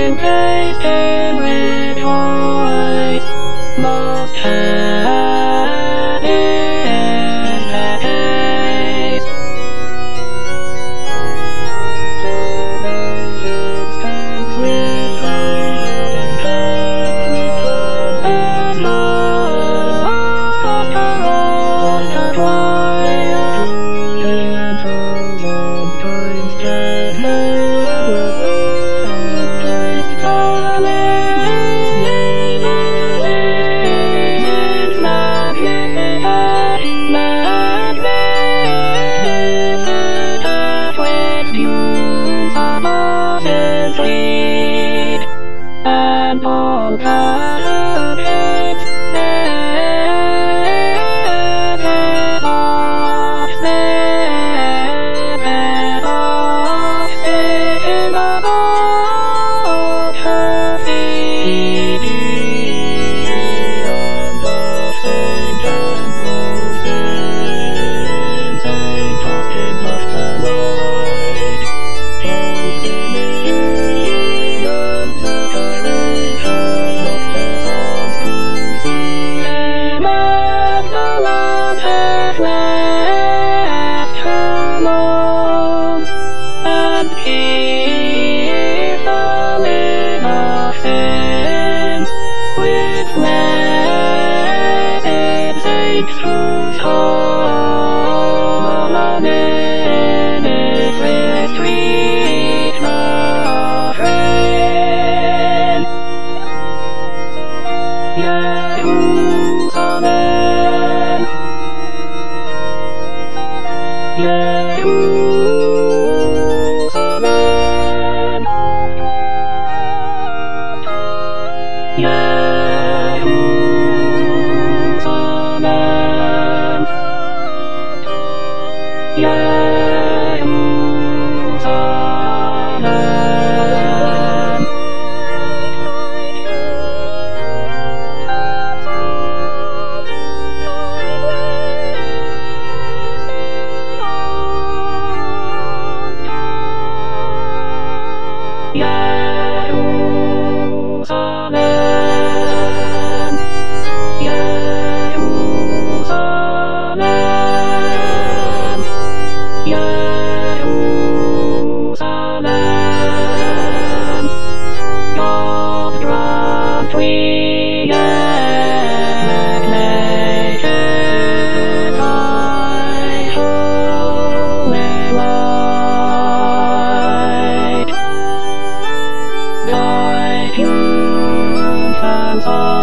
and praise Him with voice. Most happiest days. Celebrations come sweet home and come as love carols the choir. And thousand times can and all parents left her alone, and hear the little sin with blessed saints whose home alone in its retreat refrain. Jerusalem, Jerusalem, Jerusalem, Jerusalem. Jerusalem, Jerusalem, Jerusalem. God grant we yet make thy holy light. Thy triumphant